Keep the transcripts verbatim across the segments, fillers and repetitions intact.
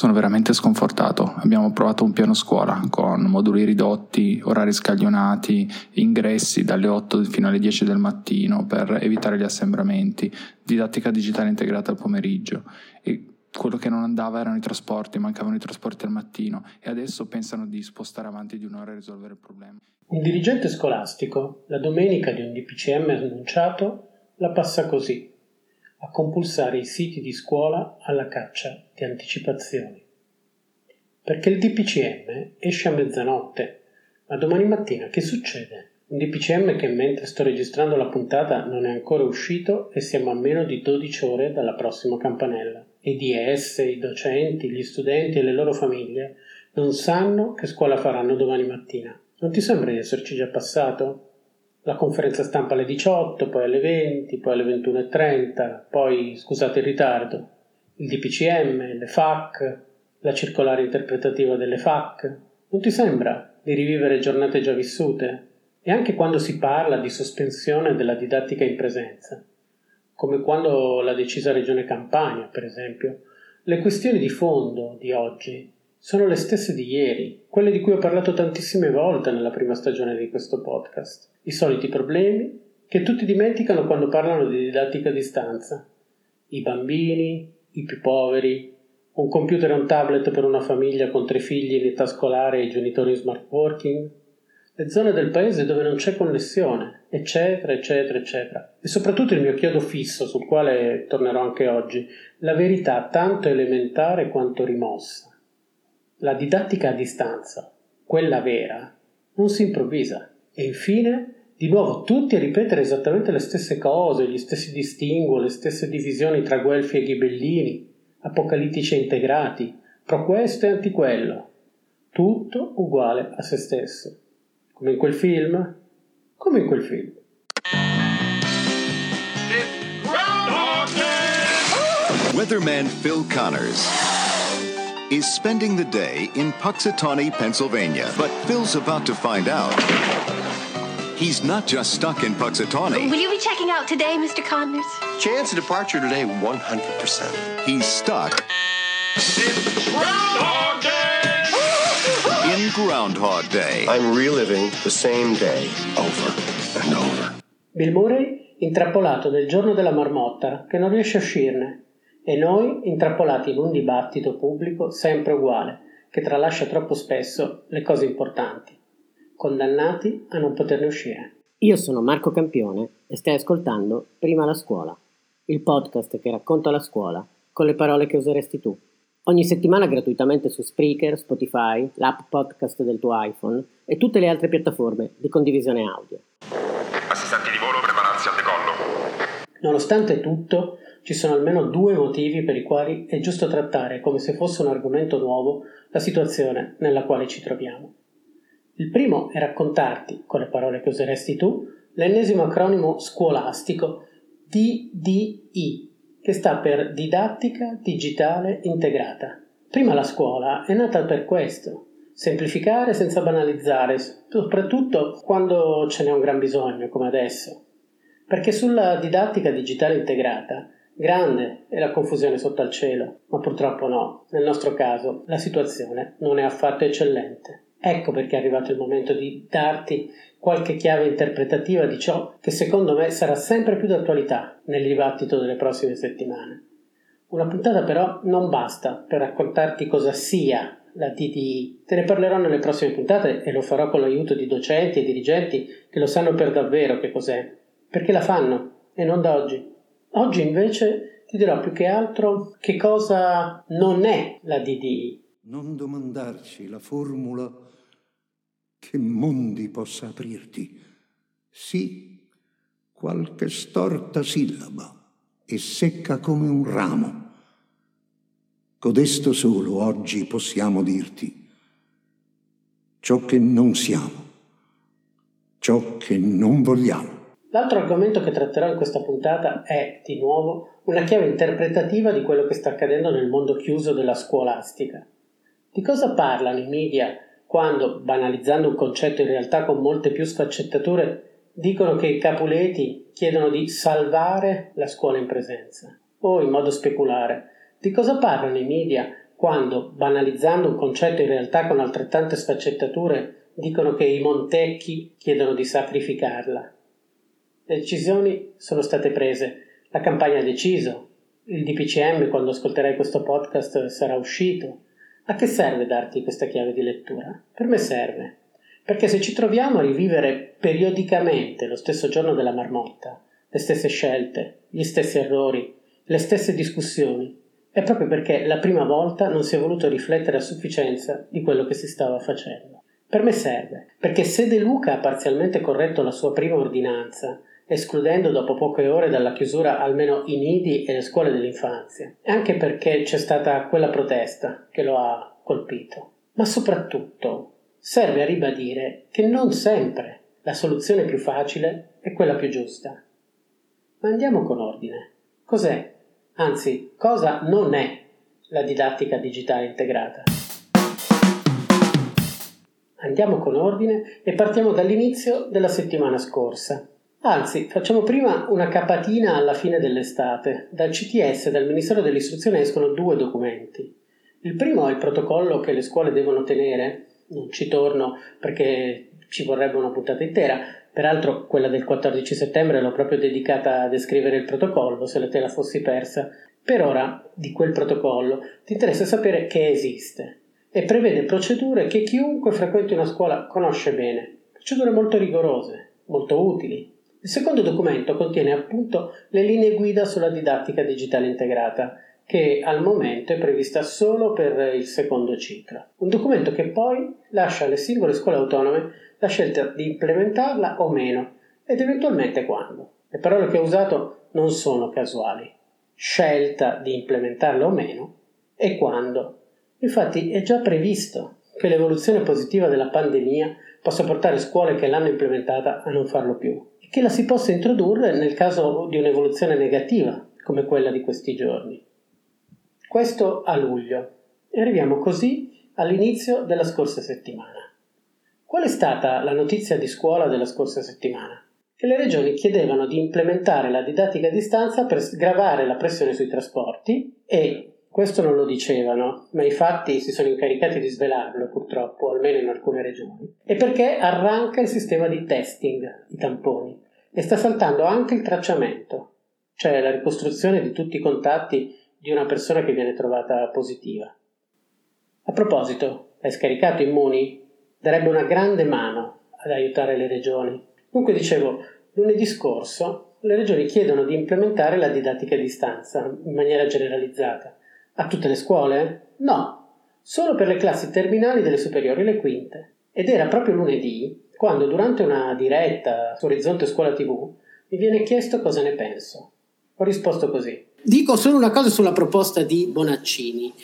Sono veramente sconfortato. Abbiamo provato un piano scuola con moduli ridotti, orari scaglionati, ingressi dalle otto fino alle dieci del mattino per evitare gli assembramenti, didattica digitale integrata al pomeriggio. E quello che non andava erano i trasporti, mancavano i trasporti al mattino e adesso pensano di spostare avanti di un'ora e risolvere il problema. Un dirigente scolastico, la domenica di un D P C M annunciato, la passa così: a compulsare i siti di scuola alla caccia di anticipazioni. Perché il D P C M esce a mezzanotte, ma domani mattina che succede? Un D P C M che mentre sto registrando la puntata non è ancora uscito e siamo a meno di dodici ore dalla prossima campanella. E di esse, i docenti, gli studenti e le loro famiglie non sanno che scuola faranno domani mattina. Non ti sembra di esserci già passato? La conferenza stampa alle diciotto, poi alle venti, poi alle ventuno e trenta, poi, scusate il ritardo, il D P C M, le F A Q, la circolare interpretativa delle F A Q. Non ti sembra di rivivere giornate già vissute? E anche quando si parla di sospensione della didattica in presenza, come quando l'ha decisa Regione Campania, per esempio, le questioni di fondo di oggi sono le stesse di ieri, quelle di cui ho parlato tantissime volte nella prima stagione di questo podcast. I soliti problemi che tutti dimenticano quando parlano di didattica a distanza. I bambini, i più poveri, un computer e un tablet per una famiglia con tre figli in età scolare e i genitori in smart working, le zone del paese dove non c'è connessione, eccetera, eccetera, eccetera. E soprattutto il mio chiodo fisso, sul quale tornerò anche oggi, la verità tanto elementare quanto rimossa. La didattica a distanza, quella vera, non si improvvisa. E infine, di nuovo, tutti a ripetere esattamente le stesse cose, gli stessi distinguo, le stesse divisioni tra guelfi e ghibellini, apocalittici e integrati, pro questo e anti quello. Tutto uguale a se stesso. Come in quel film? Come in quel film. Weatherman Phil Connors is spending the day in Puxatawney, Pennsylvania. But Phil's about to find out he's not just stuck in Puxatawney. Will you be checking out today, Mister Connors? Chance of departure today, one hundred percent. He's stuck Groundhog Day! in Groundhog Day. I'm reliving the same day over and over. Bill Murray intrappolato nel giorno della marmotta che non riesce a uscirne. E noi intrappolati in un dibattito pubblico sempre uguale, che tralascia troppo spesso le cose importanti, condannati a non poterne uscire. Io sono Marco Campione e stai ascoltando Prima la scuola, il podcast che racconta la scuola con le parole che useresti tu. Ogni settimana gratuitamente su Spreaker, Spotify, l'app podcast del tuo iPhone e tutte le altre piattaforme di condivisione audio. Assistenti di volo, prepararsi al decollo. Nonostante tutto, ci sono almeno due motivi per i quali è giusto trattare come se fosse un argomento nuovo la situazione nella quale ci troviamo. Il primo è raccontarti, con le parole che useresti tu, l'ennesimo acronimo scolastico D D I, che sta per Didattica Digitale Integrata. Prima la scuola è nata per questo, semplificare senza banalizzare, soprattutto quando ce n'è un gran bisogno, come adesso. Perché sulla didattica digitale integrata grande è la confusione sotto al cielo, ma purtroppo no, nel nostro caso la situazione non è affatto eccellente. Ecco perché è arrivato il momento di darti qualche chiave interpretativa di ciò che secondo me sarà sempre più d'attualità nel dibattito delle prossime settimane. Una puntata però non basta per raccontarti cosa sia la D D I. Te ne parlerò nelle prossime puntate e lo farò con l'aiuto di docenti e dirigenti che lo sanno per davvero che cos'è, perché la fanno e non da oggi. Oggi invece ti dirò più che altro che cosa non è la D D I. Non domandarci la formula che mondi possa aprirti. Sì, qualche storta sillaba e secca come un ramo. Codesto solo oggi possiamo dirti ciò che non siamo, ciò che non vogliamo. L'altro argomento che tratterò in questa puntata è, di nuovo, una chiave interpretativa di quello che sta accadendo nel mondo chiuso della scolastica. Di cosa parlano i media quando, banalizzando un concetto in realtà con molte più sfaccettature, dicono che i Capuleti chiedono di salvare la scuola in presenza? O, in modo speculare, di cosa parlano i media quando, banalizzando un concetto in realtà con altrettante sfaccettature, dicono che i Montecchi chiedono di sacrificarla. Le decisioni sono state prese, la campagna ha deciso, il D P C M quando ascolterai questo podcast sarà uscito. A che serve darti questa chiave di lettura? Per me serve, perché se ci troviamo a rivivere periodicamente lo stesso giorno della marmotta, le stesse scelte, gli stessi errori, le stesse discussioni, è proprio perché la prima volta non si è voluto riflettere a sufficienza di quello che si stava facendo. Per me serve, perché se De Luca ha parzialmente corretto la sua prima ordinanza, escludendo dopo poche ore dalla chiusura almeno i nidi e le scuole dell'infanzia, e anche perché c'è stata quella protesta che lo ha colpito. Ma soprattutto serve a ribadire che non sempre la soluzione più facile è quella più giusta. Ma andiamo con ordine. Cos'è? Anzi, cosa non è la didattica digitale integrata? Andiamo con ordine e partiamo dall'inizio della settimana scorsa. Anzi, facciamo prima una capatina alla fine dell'estate. Dal C T S e dal Ministero dell'Istruzione escono due documenti. Il primo è il protocollo che le scuole devono tenere. Non ci torno perché ci vorrebbe una puntata intera. Peraltro quella del quattordici settembre l'ho proprio dedicata a descrivere il protocollo, se te la fossi persa. Per ora, di quel protocollo, ti interessa sapere che esiste e prevede procedure che chiunque frequenti una scuola conosce bene. Procedure molto rigorose, molto utili. Il secondo documento contiene appunto le linee guida sulla didattica digitale integrata, che al momento è prevista solo per il secondo ciclo. Un documento che poi lascia alle singole scuole autonome la scelta di implementarla o meno, ed eventualmente quando. Le parole che ho usato non sono casuali. Scelta di implementarla o meno e quando. Infatti è già previsto che l'evoluzione positiva della pandemia possa portare scuole che l'hanno implementata a non farlo più e che la si possa introdurre nel caso di un'evoluzione negativa, come quella di questi giorni. Questo a luglio. E arriviamo così all'inizio della scorsa settimana. Qual è stata la notizia di scuola della scorsa settimana? Che le regioni chiedevano di implementare la didattica a distanza per sgravare la pressione sui trasporti e, questo non lo dicevano, ma i fatti si sono incaricati di svelarlo purtroppo, almeno in alcune regioni, e perché arranca il sistema di testing, i tamponi, e sta saltando anche il tracciamento, cioè la ricostruzione di tutti i contatti di una persona che viene trovata positiva. A proposito, hai scaricato Immuni? Darebbe una grande mano ad aiutare le regioni. Dunque dicevo, lunedì scorso le regioni chiedono di implementare la didattica a distanza in maniera generalizzata. A tutte le scuole? No, solo per le classi terminali delle superiori, le quinte. Ed era proprio lunedì, quando durante una diretta su Orizzonte Scuola tivù mi viene chiesto cosa ne penso. Ho risposto così. Dico solo una cosa sulla proposta di Bonaccini.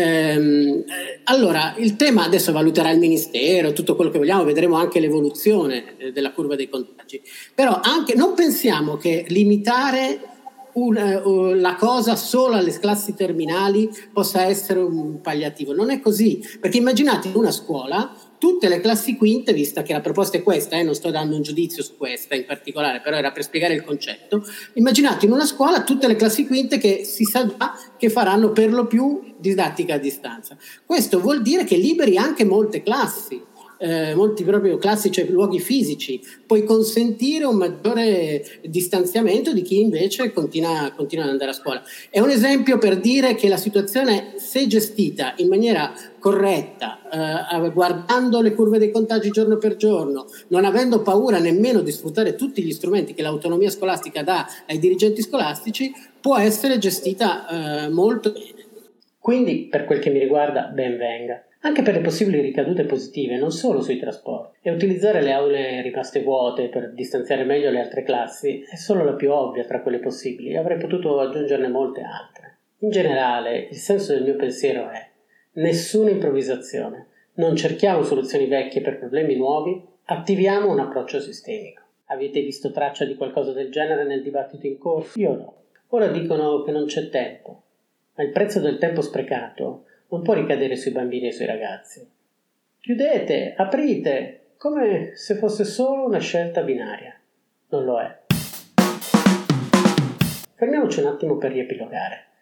Ehm, allora, il tema adesso valuterà il Ministero, tutto quello che vogliamo, vedremo anche l'evoluzione della curva dei contagi. Però anche non pensiamo che limitare un, uh, la cosa solo alle classi terminali possa essere un palliativo. Non è così, perché immaginate una scuola, tutte le classi quinte, vista che la proposta è questa, eh, non sto dando un giudizio su questa in particolare, però era per spiegare il concetto, immaginate in una scuola tutte le classi quinte che si sa già che faranno per lo più didattica a distanza. Questo vuol dire che liberi anche molte classi, eh, molti proprio classi, cioè luoghi fisici, puoi consentire un maggiore distanziamento di chi invece continua, continua ad andare a scuola. È un esempio per dire che la situazione, se gestita in maniera corretta, eh, guardando le curve dei contagi giorno per giorno, non avendo paura nemmeno di sfruttare tutti gli strumenti che l'autonomia scolastica dà ai dirigenti scolastici, può essere gestita eh, molto bene. Quindi, per quel che mi riguarda, ben venga. Anche per le possibili ricadute positive, non solo sui trasporti. E utilizzare le aule rimaste vuote per distanziare meglio le altre classi è solo la più ovvia tra quelle possibili, avrei potuto aggiungerne molte altre. In generale, il senso del mio pensiero è: nessuna improvvisazione, non cerchiamo soluzioni vecchie per problemi nuovi, attiviamo un approccio sistemico. Avete visto traccia di qualcosa del genere nel dibattito in corso? Io no. Ora dicono che non c'è tempo, ma il prezzo del tempo sprecato non può ricadere sui bambini e sui ragazzi. Chiudete, aprite, come se fosse solo una scelta binaria. Non lo è. Fermiamoci un attimo per riepilogare. La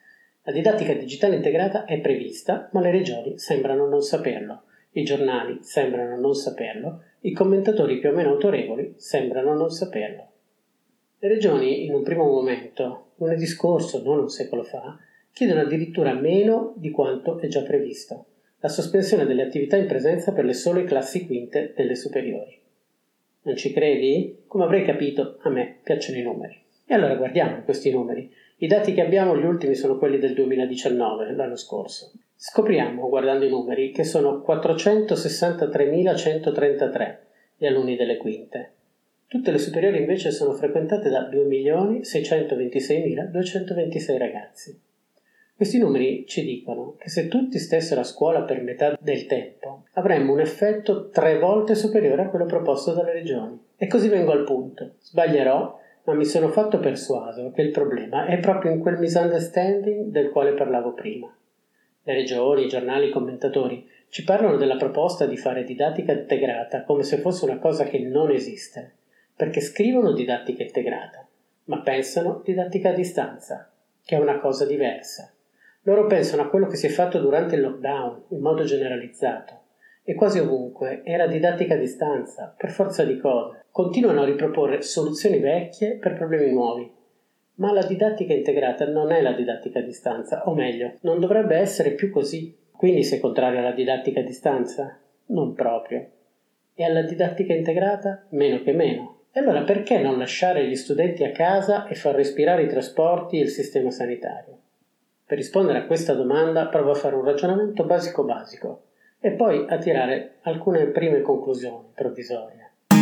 La didattica digitale integrata è prevista, ma le regioni sembrano non saperlo, i giornali sembrano non saperlo, i commentatori più o meno autorevoli sembrano non saperlo. Le regioni, in un primo momento, lunedì scorso, non un secolo fa, chiedono addirittura meno di quanto è già previsto, la sospensione delle attività in presenza per le sole classi quinte delle superiori. Non ci credi? Come avrei capito, a me piacciono i numeri. E allora guardiamo questi numeri. I dati che abbiamo, gli ultimi, sono quelli del duemiladiciannove, l'anno scorso. Scopriamo, guardando i numeri, che sono quattrocentosessantatremilacentotrentatretre gli alunni delle quinte. Tutte le superiori invece sono frequentate da due milioni seicentoventiseimiladuecentoventisei ragazzi. Questi numeri ci dicono che se tutti stessero a scuola per metà del tempo, avremmo un effetto tre volte superiore a quello proposto dalle regioni. E così vengo al punto. Sbaglierò, ma mi sono fatto persuaso che il problema è proprio in quel misunderstanding del quale parlavo prima. Le regioni, i giornali, i commentatori ci parlano della proposta di fare didattica integrata come se fosse una cosa che non esiste, perché scrivono didattica integrata, ma pensano didattica a distanza, che è una cosa diversa. Loro pensano a quello che si è fatto durante il lockdown, in modo generalizzato, e quasi ovunque era didattica a distanza, per forza di cose. Continuano a riproporre soluzioni vecchie per problemi nuovi. Ma la didattica integrata non è la didattica a distanza, o meglio, non dovrebbe essere più così. Quindi sei contrario alla didattica a distanza? Non proprio. E alla didattica integrata? Meno che meno. E allora perché non lasciare gli studenti a casa e far respirare i trasporti e il sistema sanitario? Per rispondere a questa domanda provo a fare un ragionamento basico-basico e poi a tirare alcune prime conclusioni provvisorie.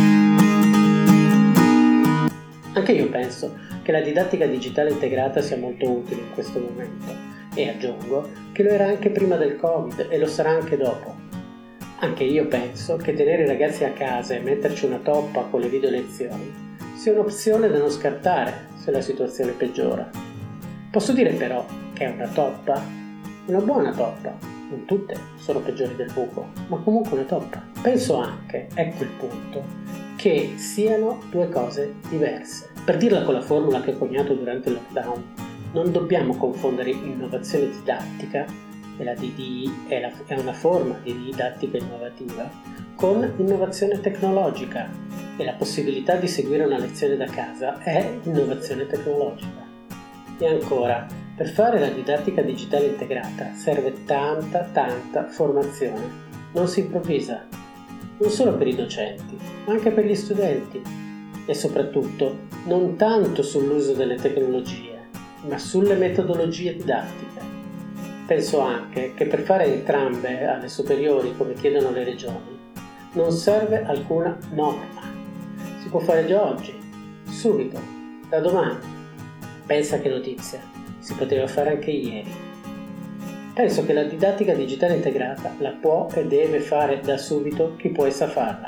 Anche io penso che la didattica digitale integrata sia molto utile in questo momento e aggiungo che lo era anche prima del Covid e lo sarà anche dopo. Anche io penso che tenere i ragazzi a casa e metterci una toppa con le video lezioni sia un'opzione da non scartare se la situazione peggiora. Posso dire però che è una toppa, una buona toppa, non tutte sono peggiori del buco, ma comunque una toppa. Penso anche, ecco il punto, che siano due cose diverse. Per dirla con la formula che ho coniato durante il lockdown, non dobbiamo confondere innovazione didattica, e la D D I è, la, è una forma di didattica innovativa, con innovazione tecnologica, e la possibilità di seguire una lezione da casa è innovazione tecnologica. E ancora, per fare la didattica digitale integrata serve tanta, tanta formazione. Non si improvvisa, non solo per i docenti, ma anche per gli studenti. E soprattutto, non tanto sull'uso delle tecnologie, ma sulle metodologie didattiche. Penso anche che per fare entrambe alle superiori, come chiedono le regioni, non serve alcuna norma. Si può fare già oggi, subito, da domani. Pensa che notizia, si poteva fare anche ieri. Penso che la didattica digitale integrata la può e deve fare da subito chi può e sa farla.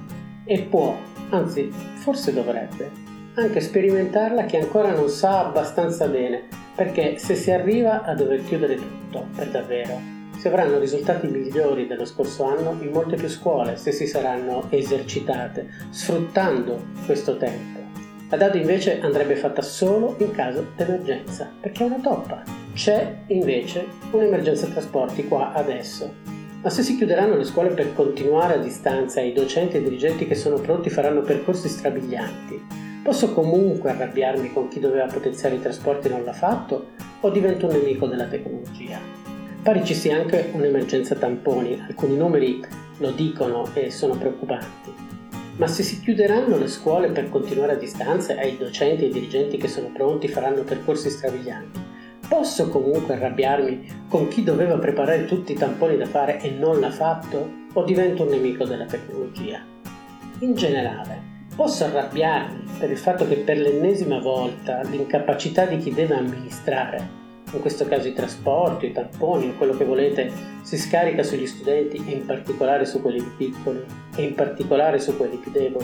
E può, anzi forse dovrebbe, anche sperimentarla chi ancora non sa abbastanza bene, perché se si arriva a dover chiudere tutto, per davvero, si avranno risultati migliori dello scorso anno in molte più scuole se si saranno esercitate, sfruttando questo tempo. La D A D invece andrebbe fatta solo in caso d'emergenza, perché è una toppa. C'è invece un'emergenza trasporti qua adesso. Ma se si chiuderanno le scuole per continuare a distanza e i docenti e i dirigenti che sono pronti faranno percorsi strabilianti, posso comunque arrabbiarmi con chi doveva potenziare i trasporti e non l'ha fatto, o divento un nemico della tecnologia? Pare ci sia anche un'emergenza tamponi, alcuni numeri lo dicono e sono preoccupanti. Ma se si chiuderanno le scuole per continuare a distanza e i docenti e i dirigenti che sono pronti faranno percorsi strabilianti, posso comunque arrabbiarmi con chi doveva preparare tutti i tamponi da fare e non l'ha fatto? O divento un nemico della tecnologia? In generale, posso arrabbiarmi per il fatto che per l'ennesima volta l'incapacità di chi deve amministrare, in questo caso i trasporti, i tamponi o quello che volete, si scarica sugli studenti e in particolare su quelli più piccoli e in particolare su quelli più deboli.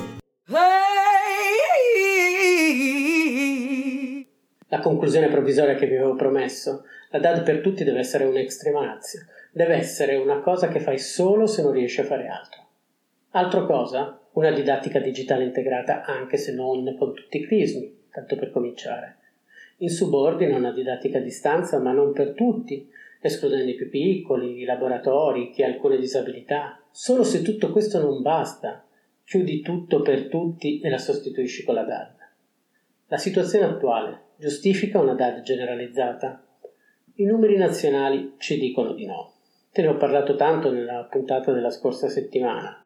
La conclusione provvisoria che vi avevo promesso, la D A D per tutti deve essere un extrematio, deve essere una cosa che fai solo se non riesci a fare altro. Altro cosa? Una didattica digitale integrata anche se non con tutti i crismi, tanto per cominciare. in subordine a una didattica a distanza, ma non per tutti, escludendo i più piccoli, i laboratori, chi ha alcune disabilità. Solo se tutto questo non basta, chiudi tutto per tutti e la sostituisci con la D A D. La situazione attuale giustifica una D A D generalizzata? I numeri nazionali ci dicono di no. Te ne ho parlato tanto nella puntata della scorsa settimana.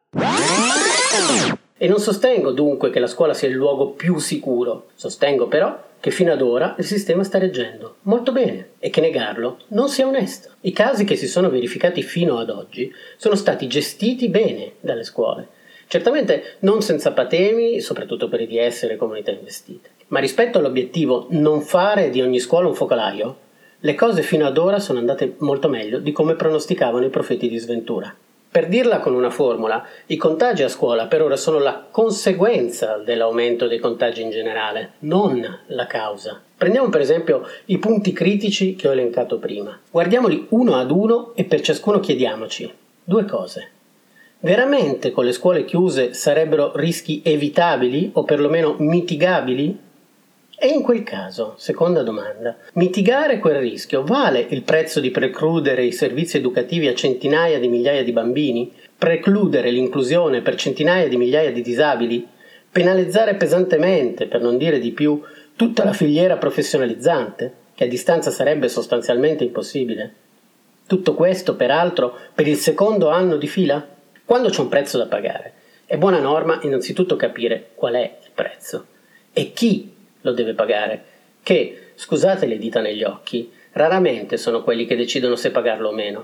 E non sostengo dunque che la scuola sia il luogo più sicuro, sostengo però che fino ad ora il sistema sta reggendo molto bene e che negarlo non sia onesto. I casi che si sono verificati fino ad oggi sono stati gestiti bene dalle scuole, certamente non senza patemi, soprattutto per i D S e le comunità investite, ma rispetto all'obiettivo non fare di ogni scuola un focolaio, le cose fino ad ora sono andate molto meglio di come pronosticavano i profeti di sventura. Per dirla con una formula, i contagi a scuola per ora sono la conseguenza dell'aumento dei contagi in generale, non la causa. Prendiamo per esempio i punti critici che ho elencato prima. Guardiamoli uno ad uno e per ciascuno chiediamoci due cose. Veramente con le scuole chiuse sarebbero rischi evitabili o perlomeno mitigabili? E in quel caso, seconda domanda, mitigare quel rischio vale il prezzo di precludere i servizi educativi a centinaia di migliaia di bambini? Precludere l'inclusione per centinaia di migliaia di disabili? Penalizzare pesantemente, per non dire di più, tutta la filiera professionalizzante, che a distanza sarebbe sostanzialmente impossibile? Tutto questo, peraltro, per il secondo anno di fila? Quando c'è un prezzo da pagare, è buona norma innanzitutto capire qual è il prezzo e chi lo deve pagare, che, scusate le dita negli occhi, raramente sono quelli che decidono se pagarlo o meno.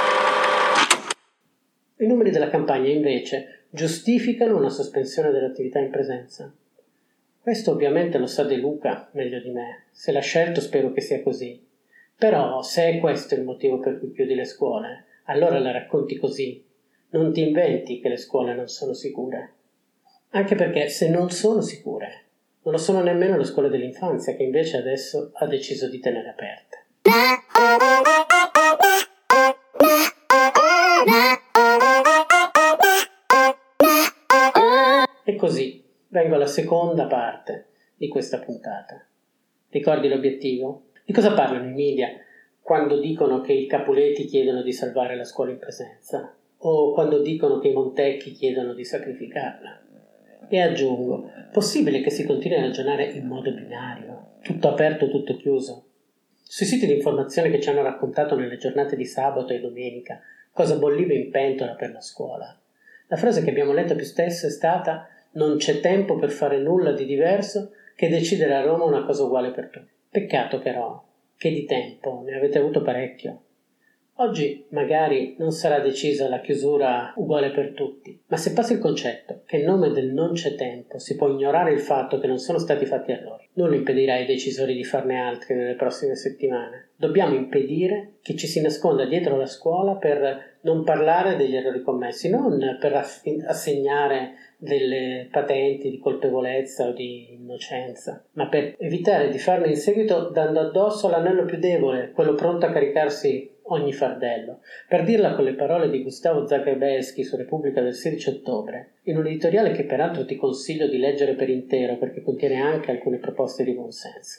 I numeri della campagna, invece, giustificano una sospensione dell'attività in presenza. Questo ovviamente lo sa De Luca meglio di me. Se l'ha scelto spero che sia così. Però, se è questo il motivo per cui chiudi le scuole, allora la racconti così. Non ti inventi che le scuole non sono sicure. Anche perché se non sono sicure, non lo sono nemmeno le scuole dell'infanzia, che invece adesso ha deciso di tenere aperte. E così vengo alla seconda parte di questa puntata. Ricordi l'obiettivo? Di cosa parlano i media quando dicono che i Capuleti chiedono di salvare la scuola in presenza? O quando dicono che i Montecchi chiedono di sacrificarla? E aggiungo, possibile che si continui a ragionare in modo binario, tutto aperto, tutto chiuso? Sui siti di informazione che ci hanno raccontato nelle giornate di sabato e domenica cosa bolliva in pentola per la scuola, la frase che abbiamo letto più spesso è stata «Non c'è tempo per fare nulla di diverso che decidere a Roma una cosa uguale per tutti». Peccato però che di tempo ne avete avuto parecchio. Oggi magari non sarà decisa la chiusura uguale per tutti, ma se passa il concetto che in nome del non c'è tempo si può ignorare il fatto che non sono stati fatti errori, non impedirà ai decisori di farne altri nelle prossime settimane. Dobbiamo impedire che ci si nasconda dietro la scuola per non parlare degli errori commessi, non per assegnare delle patenti di colpevolezza o di innocenza, ma per evitare di farne in seguito dando addosso l'anello più debole, quello pronto a caricarsi ogni fardello. Per dirla con le parole di Gustavo Zagrebelsky su Repubblica del sedici ottobre, in un editoriale che peraltro ti consiglio di leggere per intero perché contiene anche alcune proposte di buonsenso.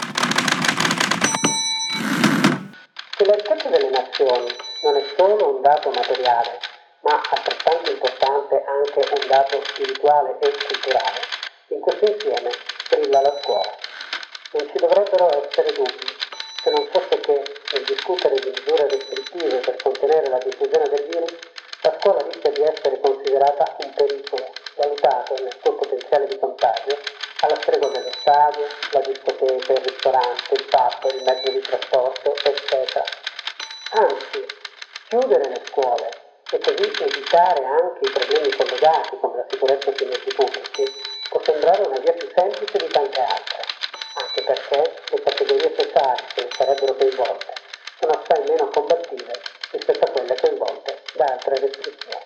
Che la ricchezza delle nazioni non è solo un dato materiale, ma altrettanto importante anche un dato spirituale e culturale, in questo insieme brilla la scuola. Non ci dovrebbero essere dubbi, se non fosse che, nel discutere di misure restrittive per contenere la diffusione del virus, la scuola rischia di essere considerata un pericolo, valutato nel suo potenziale di contagio, alla stregua dello stadio, la discoteca, il ristorante, il pub, il mezzo di trasporto, eccetera. Anzi, chiudere le scuole e così evitare anche i problemi collegati come la sicurezza dei mezzi pubblici può sembrare una via più semplice di tante altre, anche perché le categorie sociali che ne sarebbero coinvolte sono assai meno combattive rispetto a quelle coinvolte da altre restrizioni.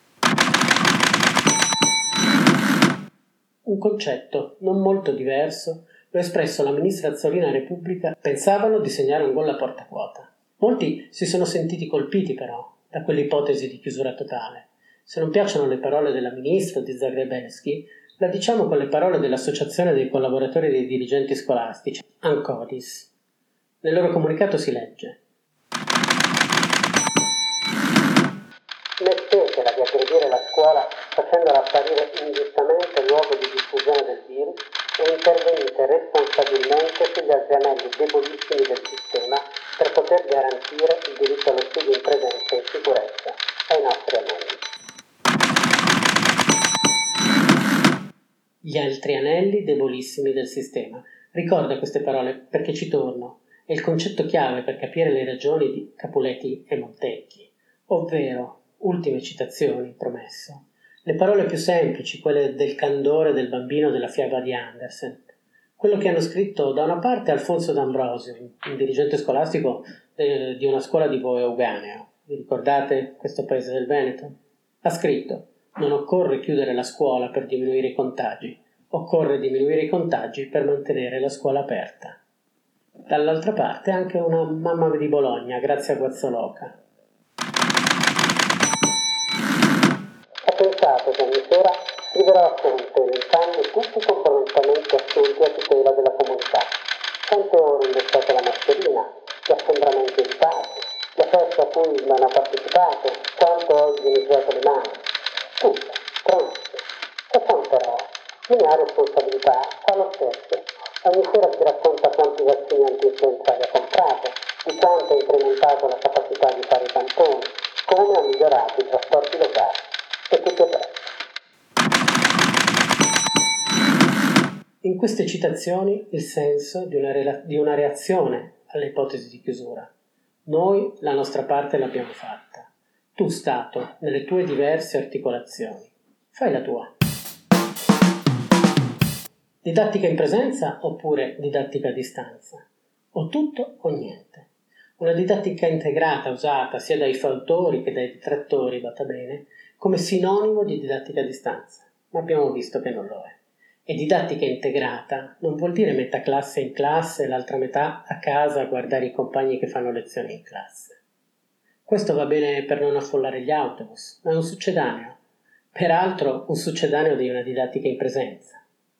Un concetto non molto diverso lo ha espresso la ministra Azzolina a Repubblica. Pensavano di segnare un gol a porta vuota. Molti si sono sentiti colpiti però da quell'ipotesi di chiusura totale. Se non piacciono le parole della ministra di Zagrebelsky, La diciamo con le parole dell'Associazione dei collaboratori dei dirigenti scolastici, ANCODIS. Nel loro comunicato si legge: Smettetela di aggredire la scuola facendola apparire ingiustamente luogo di diffusione del virus e intervenite responsabilmente sugli altri anelli debolissimi del sistema per poter garantire il diritto allo studio in presenza e in sicurezza ai nostri alunni. Gli altri anelli debolissimi del sistema. Ricorda queste parole perché ci torno. È il concetto chiave per capire le ragioni di Capuletti e Montecchi, ovvero, ultime citazioni, promesso, le parole più semplici, quelle del candore del bambino della fiaba di Andersen. Quello che hanno scritto da una parte Alfonso D'Ambrosio, un dirigente scolastico eh, di una scuola di Vo Euganeo. Vi ricordate questo paese del Veneto? Ha scritto: non occorre chiudere la scuola per diminuire i contagi, occorre diminuire i contagi per mantenere la scuola aperta. Dall'altra parte anche una mamma di Bologna, Grazia Guazzaloca. Ho pensato che ogni sera scriverò a Conte elencando tutti i comportamenti assunti a tutela della comunità. Quante ore ho indossato la mascherina, gli assembramenti evitati, la festa a cui non ho partecipato, quanto ho igienizzato le mani. Tutto, pronto. E poi però, chi ne ha responsabilità fa lo stesso. Ogni sera si racconta quanti vaccini anti-influenza ha comprato, di quanto ha incrementato la capacità di fare i tamponi, come ha migliorato i trasporti locali e tutto il resto. In queste citazioni il senso di una, rela- di una reazione alle ipotesi di chiusura. Noi la nostra parte l'abbiamo fatta. Tu, Stato, nelle tue diverse articolazioni, fai la tua. Didattica in presenza oppure didattica a distanza? O tutto o niente. Una didattica integrata usata sia dai fautori che dai detrattori, va bene, come sinonimo di didattica a distanza, ma abbiamo visto che non lo è. E didattica integrata non vuol dire metà classe in classe e l'altra metà a casa a guardare i compagni che fanno lezioni in classe. Questo va bene per non affollare gli autobus, ma è un succedaneo. Peraltro un succedaneo di una didattica in presenza.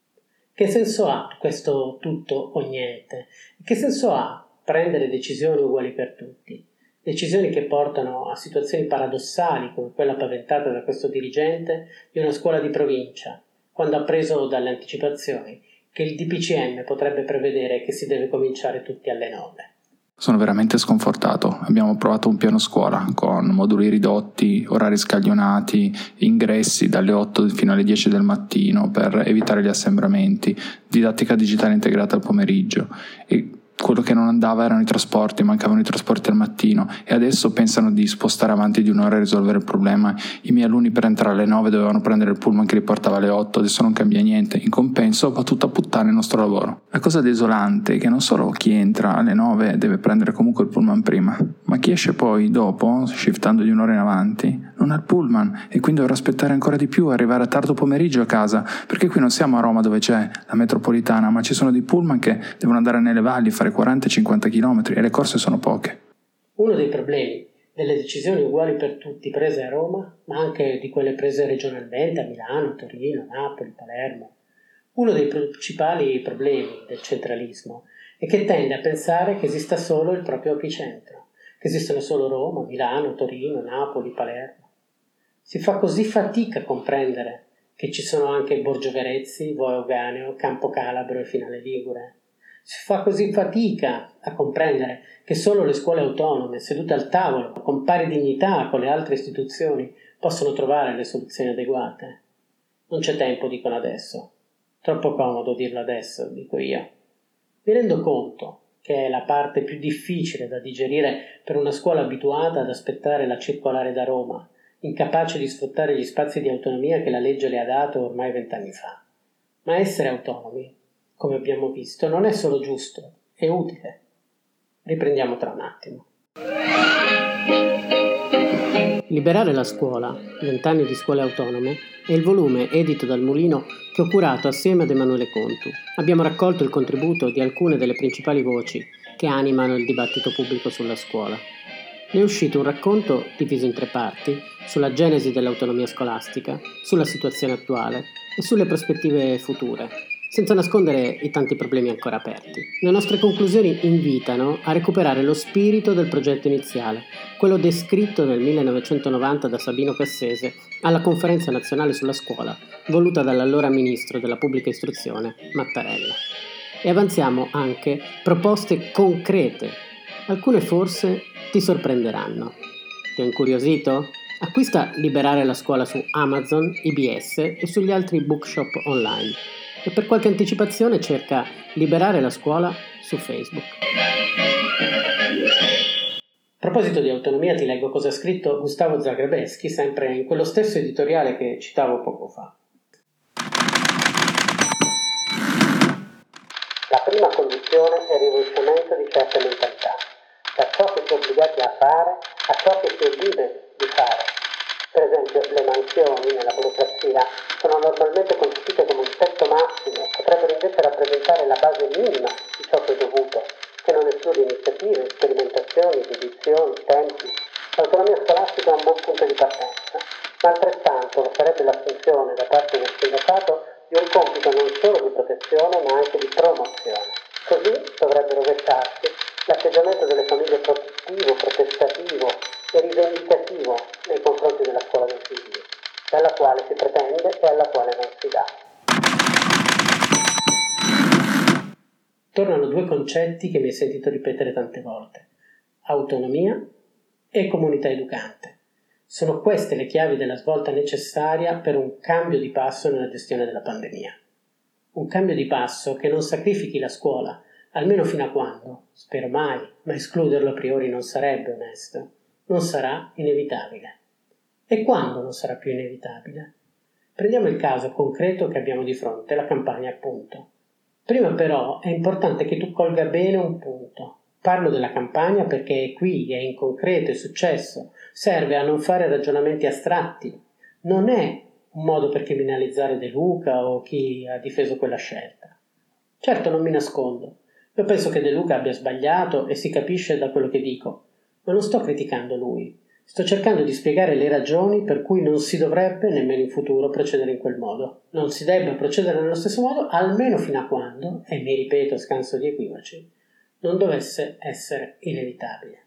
Che senso ha questo tutto o niente? Che senso ha prendere decisioni uguali per tutti? Decisioni che portano a situazioni paradossali come quella paventata da questo dirigente di una scuola di provincia, quando ha preso dalle anticipazioni che il D P C M potrebbe prevedere che si deve cominciare tutti alle nove. Sono veramente sconfortato. Abbiamo provato un piano scuola con moduli ridotti, orari scaglionati, ingressi dalle otto fino alle dieci del mattino per evitare gli assembramenti, didattica digitale integrata al pomeriggio. E quello che non andava erano i trasporti, mancavano i trasporti al mattino e adesso pensano di spostare avanti di un'ora e risolvere il problema. I miei alunni per entrare alle nove dovevano prendere il pullman che li portava alle otto, adesso non cambia niente, in compenso va tutto a puttane il nostro lavoro. La cosa desolante è che non solo chi entra alle nove deve prendere comunque il pullman prima, ma chi esce poi dopo, shiftando di un'ora in avanti, non ha il pullman e quindi dovrà aspettare ancora di più, arrivare a tardo pomeriggio a casa, perché qui non siamo a Roma dove c'è la metropolitana, ma ci sono dei pullman che devono andare nelle valli, fare quaranta cinquanta chilometri e le corse sono poche. Uno dei problemi delle decisioni uguali per tutti prese a Roma, ma anche di quelle prese regionalmente a Milano, Torino, Napoli, Palermo, uno dei principali problemi del centralismo è che tende a pensare che esista solo il proprio epicentro, che esistono solo Roma, Milano, Torino, Napoli, Palermo. Si fa così fatica a comprendere che ci sono anche Borgio Verezzi, Vo Euganeo, Campo Calabro e Finale Ligure. Si fa così fatica a comprendere che solo le scuole autonome, sedute al tavolo, con pari dignità con le altre istituzioni, possono trovare le soluzioni adeguate. Non c'è tempo, dicono adesso. Troppo comodo dirlo adesso, dico io. Mi rendo conto che è la parte più difficile da digerire per una scuola abituata ad aspettare la circolare da Roma, incapace di sfruttare gli spazi di autonomia che la legge le ha dato ormai vent'anni fa. Ma essere autonomi, come abbiamo visto, non è solo giusto, è utile. Riprendiamo tra un attimo. Liberare la scuola, vent'anni di scuole autonome, è il volume edito dal Mulino che ho curato assieme ad Emanuele Contu. Abbiamo raccolto il contributo di alcune delle principali voci che animano il dibattito pubblico sulla scuola. Ne è uscito un racconto diviso in tre parti sulla genesi dell'autonomia scolastica, sulla situazione attuale e sulle prospettive future, senza nascondere i tanti problemi ancora aperti. Le nostre conclusioni invitano a recuperare lo spirito del progetto iniziale, quello descritto nel millenovecentonovanta da Sabino Cassese alla Conferenza Nazionale sulla Scuola, voluta dall'allora Ministro della Pubblica Istruzione, Mattarella. E avanziamo anche proposte concrete. Alcune forse ti sorprenderanno. Ti ho incuriosito? Acquista Liberare la scuola su Amazon, I B S e sugli altri bookshop online. E per qualche anticipazione cerca Liberare la scuola su Facebook. A proposito di autonomia ti leggo cosa ha scritto Gustavo Zagrebelsky, sempre in quello stesso editoriale che citavo poco fa. La prima condizione è il rivolgimento di certe mentalità, da ciò che si è obbligati a fare a ciò che si è liberi di fare. Per esempio, le mansioni nella burocrazia sono normalmente concepite come un tetto massimo, potrebbero invece rappresentare la base minima di ciò che è dovuto, che non esclude iniziative, sperimentazioni, dedizioni, tempi. L'autonomia scolastica è un buon punto di partenza, ma altrettanto lo sarebbe l'assunzione da parte del sindacato di un compito non solo di protezione ma anche di promozione. Così dovrebbe rovesciarsi l'atteggiamento delle famiglie protettivo, protestativo e rivendicativo nei confronti della scuola dei figli, dalla quale si pretende e alla quale non si dà. Tornano due concetti che mi hai sentito ripetere tante volte: autonomia e comunità educante. Sono queste le chiavi della svolta necessaria per un cambio di passo nella gestione della pandemia. Un cambio di passo che non sacrifichi la scuola, almeno fino a quando, spero mai, ma escluderlo a priori non sarebbe onesto, non sarà inevitabile. E quando non sarà più inevitabile? Prendiamo il caso concreto che abbiamo di fronte, la campagna appunto. Prima però è importante che tu colga bene un punto. Parlo della campagna perché è qui, è in concreto, è successo, serve a non fare ragionamenti astratti. Non è un modo per criminalizzare De Luca o chi ha difeso quella scelta. Certo, non mi nascondo. Io penso che De Luca abbia sbagliato e si capisce da quello che dico, ma non sto criticando lui. Sto cercando di spiegare le ragioni per cui non si dovrebbe, nemmeno in futuro, procedere in quel modo. Non si debba procedere nello stesso modo, almeno fino a quando, e mi ripeto scanso di equivoci, non dovesse essere inevitabile.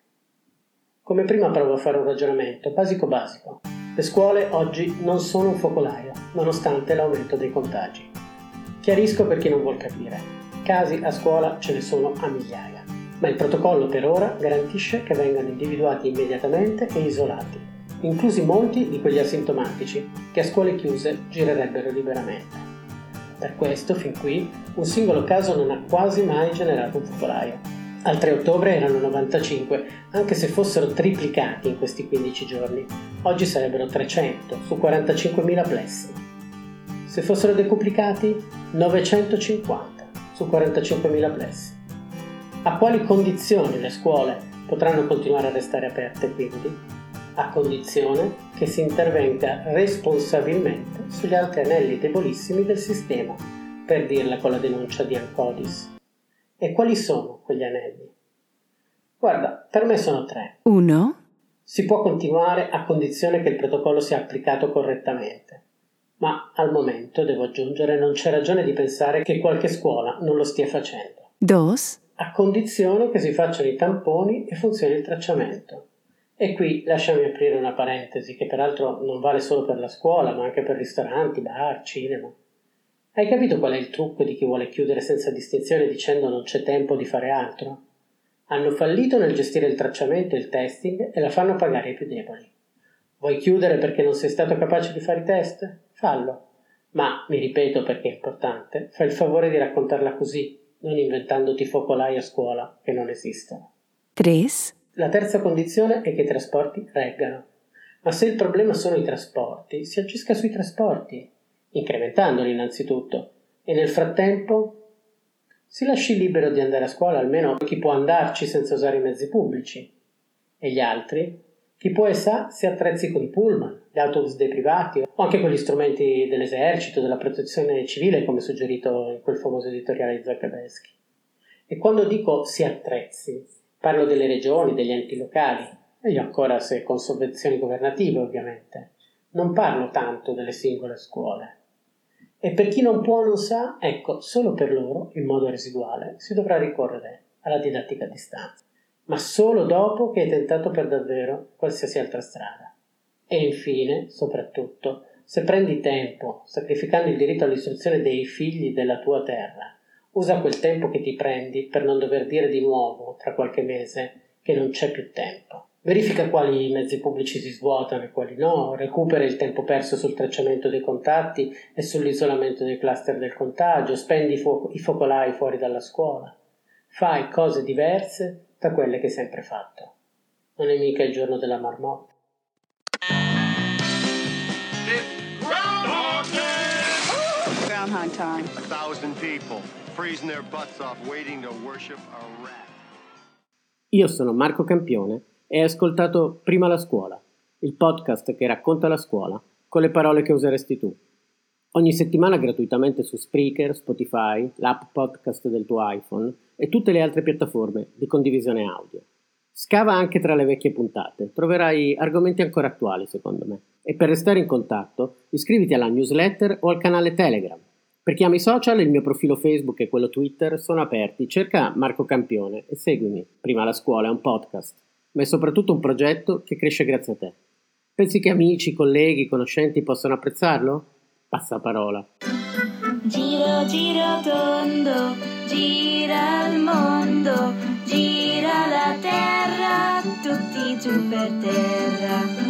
Come prima provo a fare un ragionamento basico basico. Le scuole oggi non sono un focolaio, nonostante l'aumento dei contagi. Chiarisco per chi non vuol capire. Casi a scuola ce ne sono a migliaia, ma il protocollo per ora garantisce che vengano individuati immediatamente e isolati, inclusi molti di quegli asintomatici che a scuole chiuse girerebbero liberamente. Per questo, fin qui, un singolo caso non ha quasi mai generato un focolaio. Al tre ottobre erano novantacinque, anche se fossero triplicati in questi quindici giorni. Oggi sarebbero trecento su quarantacinquemila plessi. Se fossero decuplicati, novecentocinquanta su quarantacinquemila plessi. A quali condizioni le scuole potranno continuare a restare aperte quindi? A condizione che si intervenga responsabilmente sugli altri anelli debolissimi del sistema, per dirla con la denuncia di Ancodis. E quali sono quegli anelli? Guarda, per me sono tre. Uno. Si può continuare a condizione che il protocollo sia applicato correttamente, ma al momento, devo aggiungere, non c'è ragione di pensare che qualche scuola non lo stia facendo. Dos. A condizione che si facciano i tamponi e funzioni il tracciamento. E qui lasciami aprire una parentesi che peraltro non vale solo per la scuola, ma anche per ristoranti, bar, cinema. Hai capito qual è il trucco di chi vuole chiudere senza distinzione dicendo non c'è tempo di fare altro? Hanno fallito nel gestire il tracciamento e il testing e la fanno pagare ai più deboli. Vuoi chiudere perché non sei stato capace di fare i test? Fallo. Ma, mi ripeto perché è importante, fai il favore di raccontarla così, non inventandoti focolai a scuola che non esistono. Tres. La terza condizione è che i trasporti reggano. Ma se il problema sono i trasporti, si agisca sui trasporti, incrementandoli innanzitutto, e nel frattempo si lasci libero di andare a scuola almeno chi può andarci senza usare i mezzi pubblici. E gli altri? Chi può e sa si attrezzi con i pullman, gli autobus dei privati o anche con gli strumenti dell'esercito, della protezione civile, come suggerito in quel famoso editoriale di Zagrebelsky. E quando dico si attrezzi, parlo delle regioni, degli enti locali, meglio ancora se con sovvenzioni governative ovviamente. Non parlo tanto delle singole scuole. E per chi non può o non sa, ecco, solo per loro, in modo residuale, si dovrà ricorrere alla didattica a distanza, ma solo dopo che hai tentato per davvero qualsiasi altra strada. E infine, soprattutto, se prendi tempo, sacrificando il diritto all'istruzione dei figli della tua terra, usa quel tempo che ti prendi per non dover dire di nuovo, tra qualche mese, che non c'è più tempo. Verifica quali mezzi pubblici si svuotano e quali no, recupera il tempo perso sul tracciamento dei contatti e sull'isolamento dei cluster del contagio, spendi i, fo- i focolai fuori dalla scuola. Fai cose diverse da quelle che hai sempre fatto. Non è mica il giorno della marmotta. Groundhog time. A thousand people freezing their butts off waiting to worship a rat. Io sono Marco Campione e hai ascoltato Prima la scuola, il podcast che racconta la scuola con le parole che useresti tu. Ogni settimana gratuitamente su Spreaker, Spotify, l'app podcast del tuo iPhone e tutte le altre piattaforme di condivisione audio. Scava anche tra le vecchie puntate, troverai argomenti ancora attuali secondo me. E per restare in contatto, iscriviti alla newsletter o al canale Telegram. Per chi ama i social, il mio profilo Facebook e quello Twitter sono aperti, cerca Marco Campione e seguimi. Prima la scuola è un podcast, ma è soprattutto un progetto che cresce grazie a te. Pensi che amici, colleghi, conoscenti possano apprezzarlo? Passa parola. Giro, giro tondo, gira il mondo, gira la terra, tutti giù per terra.